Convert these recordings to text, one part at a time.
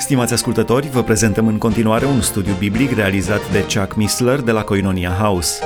Stimați ascultători, vă prezentăm în continuare un studiu biblic realizat de Chuck Missler de la Koinonia House.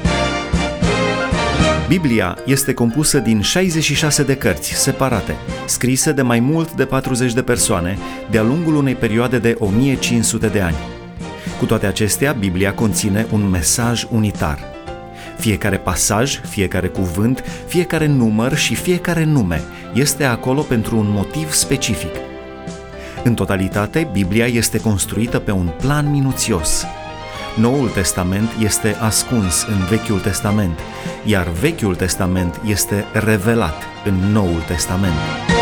Biblia este compusă din 66 de cărți separate, scrise de mai mult de 40 de persoane de-a lungul unei perioade de 1500 de ani. Cu toate acestea, Biblia conține un mesaj unitar. Fiecare pasaj, fiecare cuvânt, fiecare număr și fiecare nume este acolo pentru un motiv specific. În totalitate, Biblia este construită pe un plan minuțios. Noul Testament este ascuns în Vechiul Testament, iar Vechiul Testament este revelat în Noul Testament.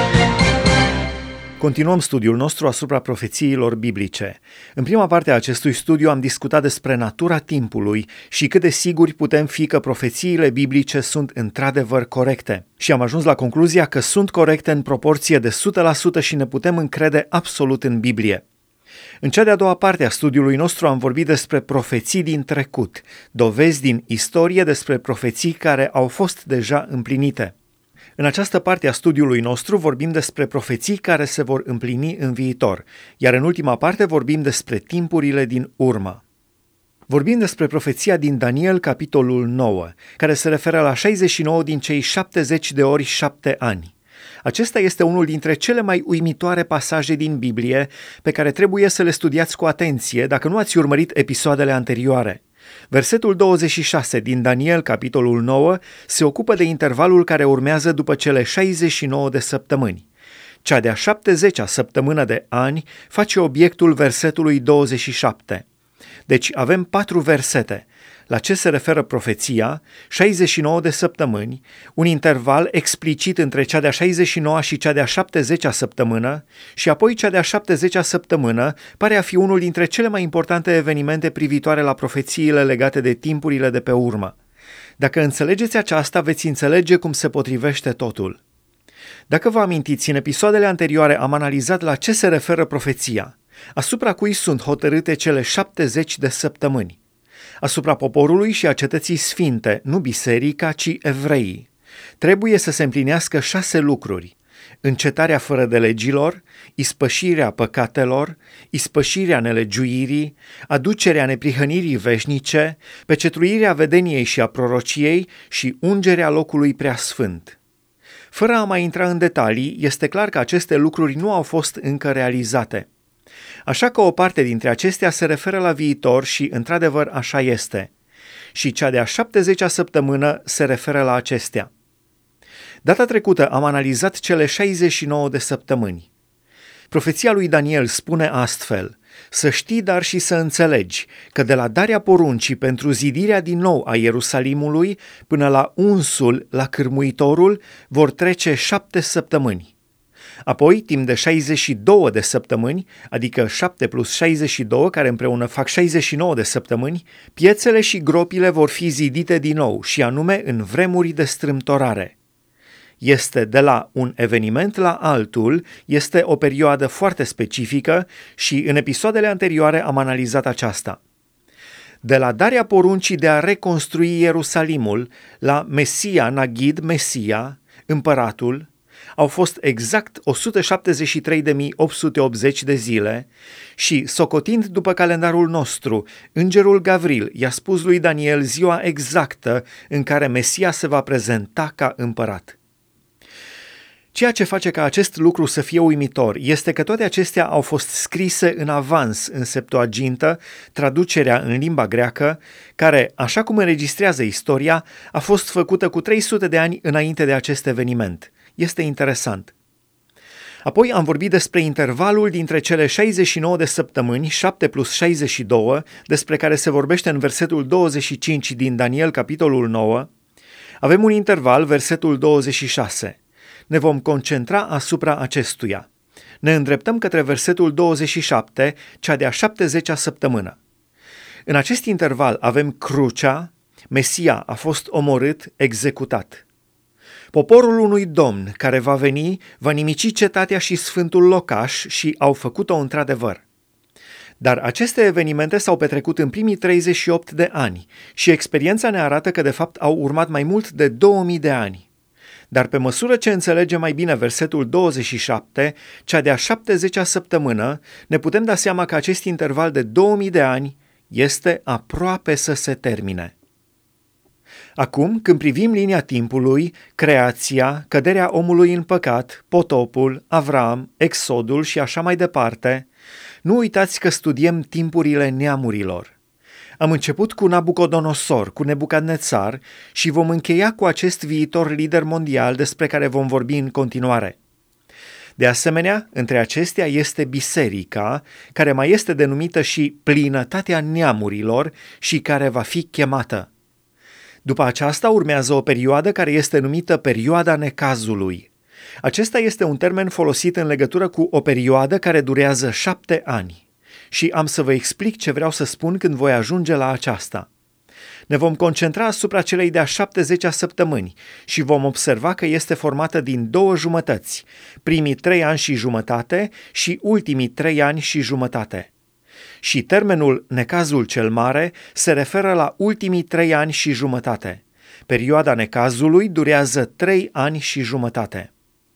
Continuăm studiul nostru asupra profețiilor biblice. În prima parte a acestui studiu am discutat despre natura timpului și cât de siguri putem fi că profețiile biblice sunt într-adevăr corecte. Și am ajuns la concluzia că sunt corecte în proporție de 100% și ne putem încrede absolut în Biblie. În cea de-a doua parte a studiului nostru am vorbit despre profeții din trecut, dovezi din istorie despre profeții care au fost deja împlinite. În această parte a studiului nostru vorbim despre profeții care se vor împlini în viitor, iar în ultima parte vorbim despre timpurile din urmă. Vorbim despre profeția din Daniel, capitolul 9, care se referă la 69 din cei 70 de ori 7 ani. Acesta este unul dintre cele mai uimitoare pasaje din Biblie pe care trebuie să le studiați cu atenție dacă nu ați urmărit episoadele anterioare. Versetul 26 din Daniel, capitolul 9, se ocupă de intervalul care urmează după cele 69 de săptămâni. Cea de-a 70-a săptămână de ani face obiectul versetului 27. Deci avem 4 versete. La ce se referă profeția, 69 de săptămâni, un interval explicit între cea de-a 69-a și cea de-a 70-a săptămână și apoi cea de-a 70-a săptămână pare a fi unul dintre cele mai importante evenimente privitoare la profețiile legate de timpurile de pe urmă. Dacă înțelegeți aceasta, veți înțelege cum se potrivește totul. Dacă vă amintiți, în episoadele anterioare am analizat la ce se referă profeția, asupra cui sunt hotărâte cele 70 de săptămâni. Asupra poporului și a cetății sfinte, nu biserica, ci evreii. Trebuie să se împlinească 6 lucruri: încetarea fără de legilor, ispășirea păcatelor, ispășirea nelegiuirii, aducerea neprihănirii veșnice, pecetluirea vedeniei și a prorociei și ungerea locului preasfânt. Fără a mai intra în detalii, este clar că aceste lucruri nu au fost încă realizate. Așa că o parte dintre acestea se referă la viitor și, într-adevăr, așa este. Și cea de-a 70-a săptămână se referă la acestea. Data trecută am analizat cele 69 de săptămâni. Profeția lui Daniel spune astfel: să știi, dar și să înțelegi, că de la darea poruncii pentru zidirea din nou a Ierusalimului până la unsul la cârmuitorul vor trece 7 săptămâni. Apoi, timp de 62 de săptămâni, adică 7 plus 62, care împreună fac 69 de săptămâni, piețele și gropile vor fi zidite din nou, și anume în vremuri de strâmtorare. Este de la un eveniment la altul, este o perioadă foarte specifică și în episoadele anterioare am analizat aceasta. De la darea poruncii de a reconstrui Ierusalimul la Mesia, Nagid, Mesia, împăratul, au fost exact 173.880 de zile și, socotind după calendarul nostru, îngerul Gavril i-a spus lui Daniel ziua exactă în care Mesia se va prezenta ca împărat. Ceea ce face ca acest lucru să fie uimitor este că toate acestea au fost scrise în avans în Septuagintă, traducerea în limba greacă, care, așa cum înregistrează istoria, a fost făcută cu 300 de ani înainte de acest eveniment. Este interesant. Apoi am vorbit despre intervalul dintre cele 69 de săptămâni, 7 plus 62, despre care se vorbește în versetul 25 din Daniel, capitolul 9. Avem un interval, versetul 26. Ne vom concentra asupra acestuia. Ne îndreptăm către versetul 27, cea de-a 70-a săptămână. În acest interval avem crucea, Mesia a fost omorât, executat. Poporul unui domn care va veni va nimici cetatea și sfântul locaș și au făcut-o într-adevăr. Dar aceste evenimente s-au petrecut în primii 38 de ani și experiența ne arată că de fapt au urmat mai mult de 2000 de ani. Dar pe măsură ce înțelegem mai bine versetul 27, cea de-a 70-a săptămână, ne putem da seama că acest interval de 2000 de ani este aproape să se termine. Acum, când privim linia timpului, creația, căderea omului în păcat, potopul, Avram, Exodul și așa mai departe, nu uitați că studiem timpurile neamurilor. Am început cu Nabucodonosor, cu Nebucadnețar și vom încheia cu acest viitor lider mondial despre care vom vorbi în continuare. De asemenea, între acestea este biserica, care mai este denumită și plinătatea neamurilor și care va fi chemată. După aceasta urmează o perioadă care este numită perioada necazului. Acesta este un termen folosit în legătură cu o perioadă care durează 7 ani. Și am să vă explic ce vreau să spun când voi ajunge la aceasta. Ne vom concentra asupra celei de-a 70-a săptămâni și vom observa că este formată din 2 jumătăți, primii 3 ani și jumătate și ultimii 3 ani și jumătate. Și termenul necazul cel mare se referă la ultimii 3 ani și jumătate. Perioada necazului durează 3 ani și jumătate.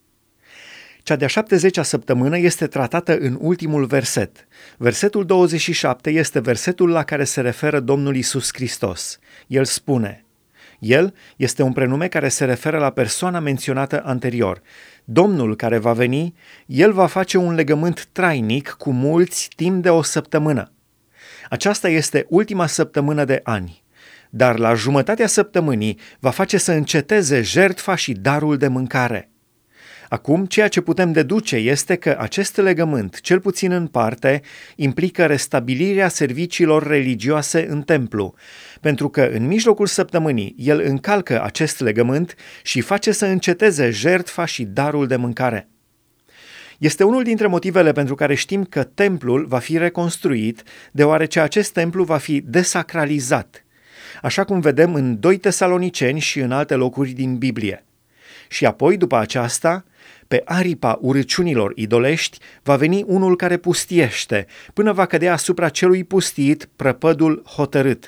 Cea de-a 70-a săptămână este tratată în ultimul verset. Versetul 27 este versetul la care se referă Domnul Iisus Hristos. El spune: El este un prenume care se referă la persoana menționată anterior. Domnul care va veni, El va face un legământ trainic cu mulți timp de 1 săptămână. Aceasta este ultima săptămână de ani. Dar la jumătatea săptămânii va face să înceteze jertfa și darul de mâncare. Acum, ceea ce putem deduce este că acest legământ, cel puțin în parte, implică restabilirea serviciilor religioase în templu, pentru că în mijlocul săptămânii el încalcă acest legământ și face să înceteze jertfa și darul de mâncare. Este unul dintre motivele pentru care știm că templul va fi reconstruit, deoarece acest templu va fi desacralizat, așa cum vedem în 2 Tesaloniceni și în alte locuri din Biblie. Și apoi, după aceasta, pe aripa urăciunilor idolești va veni unul care pustiește, până va cădea asupra celui pustit prăpădul hotărât.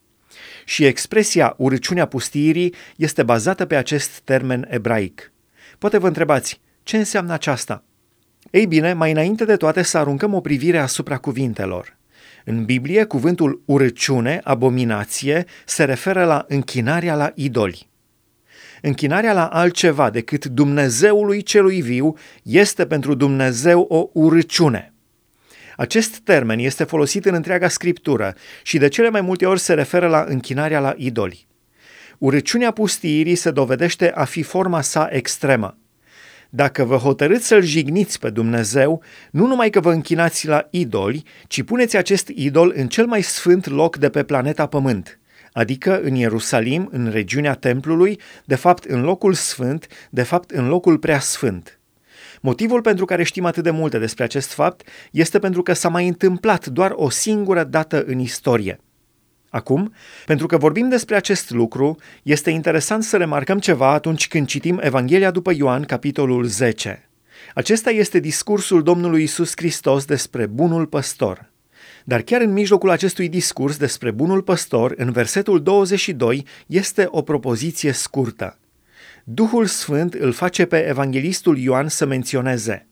Și expresia urăciunea pustiirii este bazată pe acest termen ebraic. Poate vă întrebați, ce înseamnă aceasta? Ei bine, mai înainte de toate să aruncăm o privire asupra cuvintelor. În Biblie, cuvântul urăciune, abominație, se referă la închinarea la idoli. Închinarea la altceva decât Dumnezeului celui viu este pentru Dumnezeu o urăciune. Acest termen este folosit în întreaga Scriptură și de cele mai multe ori se referă la închinarea la idoli. Urăciunea pustiirii se dovedește a fi forma sa extremă. Dacă vă hotărâți să-L jigniți pe Dumnezeu, nu numai că vă închinați la idoli, ci puneți acest idol în cel mai sfânt loc de pe planeta Pământ, adică în Ierusalim, în regiunea templului, de fapt în locul sfânt, de fapt în locul preasfânt. Motivul pentru care știm atât de multe despre acest fapt este pentru că s-a mai întâmplat doar o singură dată în istorie. Acum, pentru că vorbim despre acest lucru, este interesant să remarcăm ceva atunci când citim Evanghelia după Ioan, capitolul 10. Acesta este discursul Domnului Iisus Hristos despre bunul păstor. Dar chiar în mijlocul acestui discurs despre bunul păstor, în versetul 22, este o propoziție scurtă. Duhul Sfânt îl face pe evanghelistul Ioan să menționeze: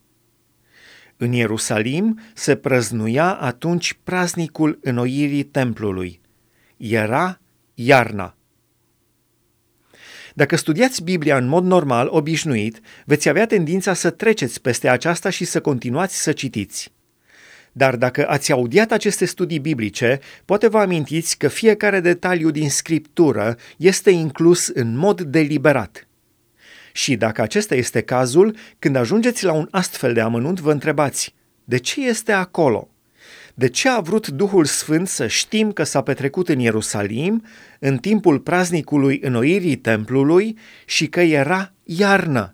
în Ierusalim se prăznuia atunci praznicul înnoirii templului. Era iarna. Dacă studiați Biblia în mod normal, obișnuit, veți avea tendința să treceți peste aceasta și să continuați să citiți. Dar dacă ați audiat aceste studii biblice, poate vă amintiți că fiecare detaliu din Scriptură este inclus în mod deliberat. Și dacă acesta este cazul, când ajungeți la un astfel de amănunt, vă întrebați: de ce este acolo? De ce a vrut Duhul Sfânt să știm că s-a petrecut în Ierusalim, în timpul praznicului înnoirii templului și că era iarnă?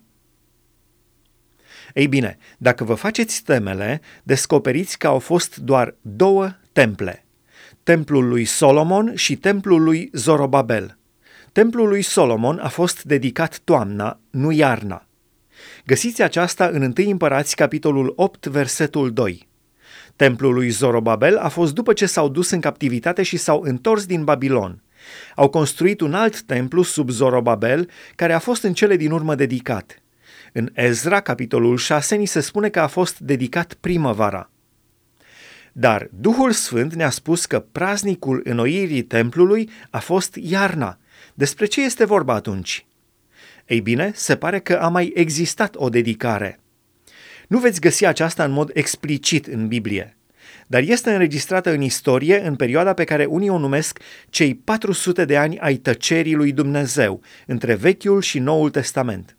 Ei bine, dacă vă faceți temele, descoperiți că au fost doar 2 temple: templul lui Solomon și templul lui Zorobabel. Templul lui Solomon a fost dedicat toamna, nu iarna. Găsiți aceasta în 1 Împărați, capitolul 8, versetul 2. Templul lui Zorobabel a fost după ce s-au dus în captivitate și s-au întors din Babilon. Au construit un alt templu sub Zorobabel, care a fost în cele din urmă dedicat. În Ezra, capitolul 6, ni se spune că a fost dedicat primăvara. Dar Duhul Sfânt ne-a spus că praznicul înnoirii templului a fost iarna. Despre ce este vorba atunci? Ei bine, se pare că a mai existat o dedicare. Nu veți găsi aceasta în mod explicit în Biblie, dar este înregistrată în istorie în perioada pe care unii o numesc cei 400 de ani ai tăcerii lui Dumnezeu, între Vechiul și Noul Testament.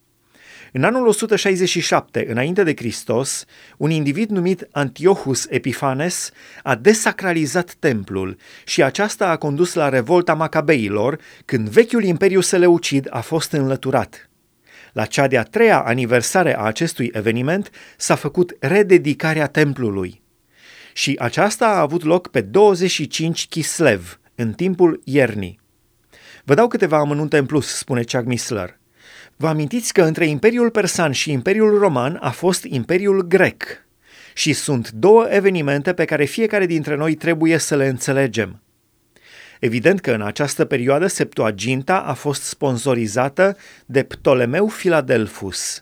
În anul 167 înainte de Hristos, un individ numit Antiochus Epiphanes a desacralizat templul și aceasta a condus la revolta macabeilor, când vechiul imperiu seleucid a fost înlăturat. La cea de-a treia aniversare a acestui eveniment s-a făcut rededicarea templului. Și aceasta a avut loc pe 25 Chislev, în timpul iernii. Vă dau câteva amănunte în plus, spune Chuck Missler. Vă amintiți că între Imperiul Persan și Imperiul Roman a fost Imperiul Grec și sunt două evenimente pe care fiecare dintre noi trebuie să le înțelegem. Evident că în această perioadă Septuaginta a fost sponsorizată de Ptolemeu Filadelfus.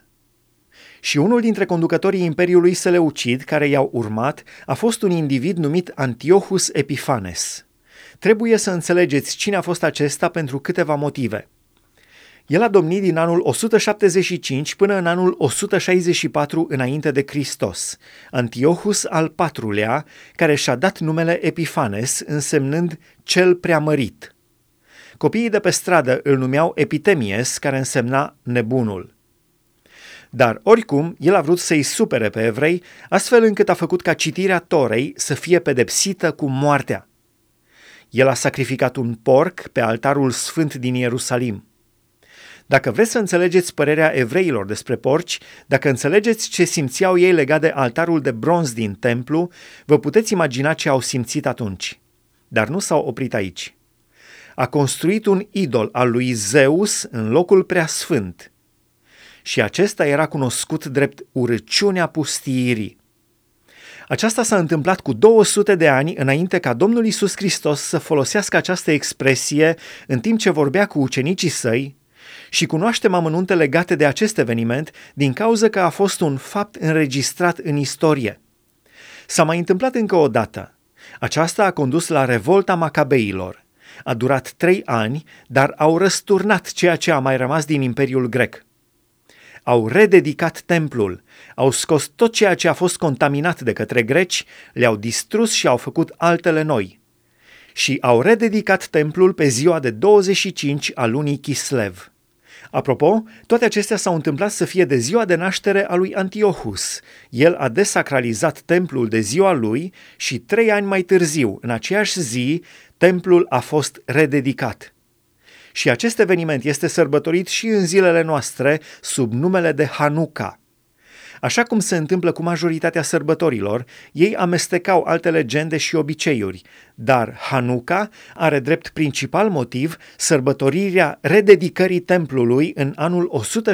Și unul dintre conducătorii Imperiului Seleucid care i-au urmat a fost un individ numit Antiochus Epiphanes. Trebuie să înțelegeți cine a fost acesta pentru câteva motive. El a domnit din anul 175 până în anul 164 înainte de Hristos, Antiochus al IV-lea, care și-a dat numele Epiphanes, însemnând cel preamărit. Copiii de pe stradă îl numeau Epitemies, care însemna nebunul. Dar oricum, el a vrut să-i supere pe evrei, astfel încât a făcut ca citirea Torei să fie pedepsită cu moartea. El a sacrificat un porc pe altarul sfânt din Ierusalim. Dacă vreți să înțelegeți părerea evreilor despre porci, dacă înțelegeți ce simțeau ei legat de altarul de bronz din templu, vă puteți imagina ce au simțit atunci. Dar nu s-au oprit aici. A construit un idol al lui Zeus în locul preasfânt. Și acesta era cunoscut drept urăciunea pustiirii. Aceasta s-a întâmplat cu 200 de ani înainte ca Domnul Iisus Hristos să folosească această expresie în timp ce vorbea cu ucenicii săi, și cunoaștem amănunte legate de acest eveniment din cauza că a fost un fapt înregistrat în istorie. S-a mai întâmplat încă o dată. Aceasta a condus la revolta macabeilor. A durat 3 ani, dar au răsturnat ceea ce a mai rămas din Imperiul Grec. Au rededicat templul, au scos tot ceea ce a fost contaminat de către greci, le-au distrus și au făcut altele noi. Și au rededicat templul pe ziua de 25 a lunii Chislev. Apropo, toate acestea s-au întâmplat să fie de ziua de naștere a lui Antiochus. El a desacralizat templul de ziua lui și 3 ani mai târziu, în aceeași zi, templul a fost rededicat. Și acest eveniment este sărbătorit și în zilele noastre sub numele de Hanuca. Așa cum se întâmplă cu majoritatea sărbătorilor, ei amestecau alte legende și obiceiuri, dar Hanuca are drept principal motiv sărbătorirea rededicării templului în anul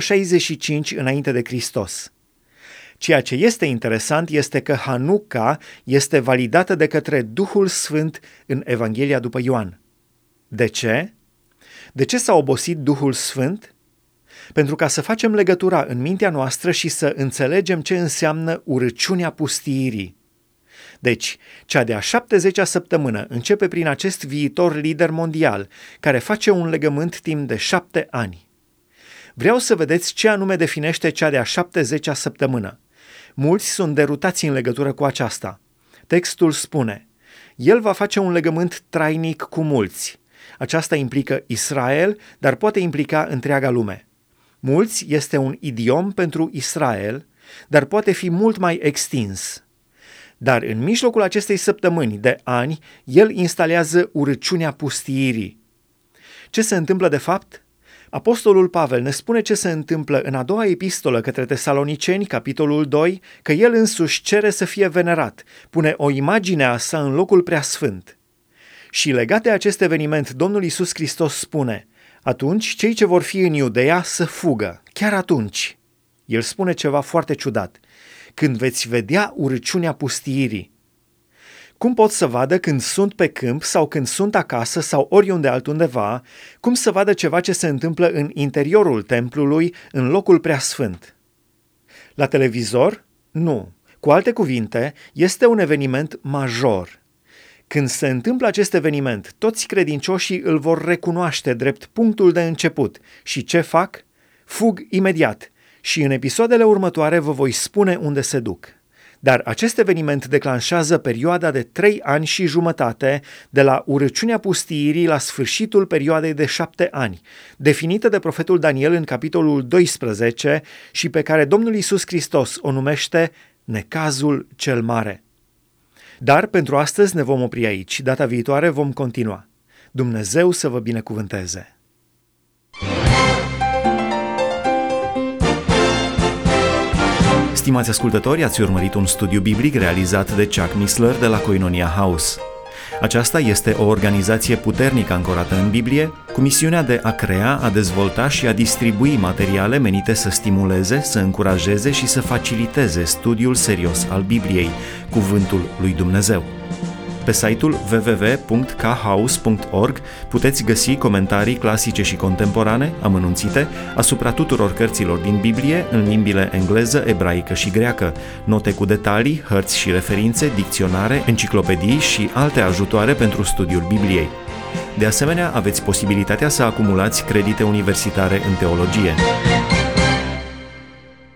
165 înainte de Hristos. Ceea ce este interesant este că Hanuca este validată de către Duhul Sfânt în Evanghelia după Ioan. De ce? De ce s-a obosit Duhul Sfânt? Pentru ca să facem legătura în mintea noastră și să înțelegem ce înseamnă urăciunea pustiirii. Deci, cea de-a 70-a săptămână începe prin acest viitor lider mondial, care face un legământ timp de 7 ani. Vreau să vedeți ce anume definește cea de-a 70-a săptămână. Mulți sunt derutați în legătură cu aceasta. Textul spune: El va face un legământ trainic cu mulți. Aceasta implică Israel, dar poate implica întreaga lume. Mulți este un idiom pentru Israel, dar poate fi mult mai extins. Dar în mijlocul acestei săptămâni de ani, el instalează urăciunea pustiirii. Ce se întâmplă de fapt? Apostolul Pavel ne spune ce se întâmplă în a doua epistolă către Tesaloniceni, capitolul 2, că el însuși cere să fie venerat, pune o imagine a sa în locul preasfânt. Și legat de acest eveniment, Domnul Iisus Hristos spune: atunci cei ce vor fi în Iudeea să fugă, chiar atunci. El spune ceva foarte ciudat: când veți vedea urăciunea pustiirii. Cum pot să vadă când sunt pe câmp sau când sunt acasă sau oriunde altundeva? Cum să vadă ceva ce se întâmplă în interiorul templului, în locul preasfânt? La televizor? Nu. Cu alte cuvinte, este un eveniment major. Când se întâmplă acest eveniment, toți credincioșii îl vor recunoaște drept punctul de început. Și ce fac? Fug imediat și în episoadele următoare vă voi spune unde se duc. Dar acest eveniment declanșează perioada de 3 ani și jumătate, de la urăciunea pustiirii la sfârșitul perioadei de 7 ani, definită de profetul Daniel în capitolul 12 și pe care Domnul Iisus Hristos o numește necazul cel mare. Dar pentru astăzi ne vom opri aici, data viitoare vom continua. Dumnezeu să vă binecuvânteze! Stimați ascultători, ați urmărit un studiu biblic realizat de Chuck Missler de la Koinonia House. Aceasta este o organizație puternic ancorată în Biblie, cu misiunea de a crea, a dezvolta și a distribui materiale menite să stimuleze, să încurajeze și să faciliteze studiul serios al Bibliei, Cuvântul lui Dumnezeu. Pe site-ul www.khouse.org puteți găsi comentarii clasice și contemporane, amănunțite, asupra tuturor cărților din Biblie în limbile engleză, ebraică și greacă, note cu detalii, hărți și referințe, dicționare, enciclopedii și alte ajutoare pentru studiul Bibliei. De asemenea, aveți posibilitatea să acumulați credite universitare în teologie.